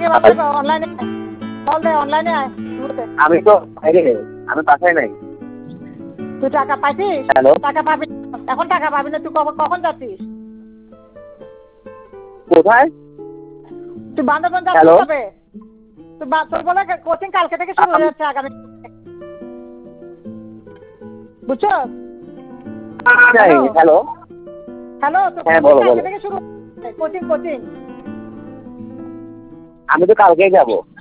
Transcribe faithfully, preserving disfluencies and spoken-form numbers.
থেকে বাবা অনলাইনে কল দে অনলাইনে আয় আমি তো বাইরে আমি বাসায় নাই তুই টাকা পাইছিস হ্যালো টাকা পাবি এখন টাকা পাবি না তুই কখন যাচ্ছিস কোথায় তুই বান্দরবান যাচ্ছিস কবে তুই তোর বলে কোচিং কালকে থেকে শুরু হয়ে যাচ্ছে আগামী বুঝছো হ্যালো হ্যালো হ্যাঁ বলো বলো থেকে শুরু কোচিং কোচিং আমি তো কালকেই যাবো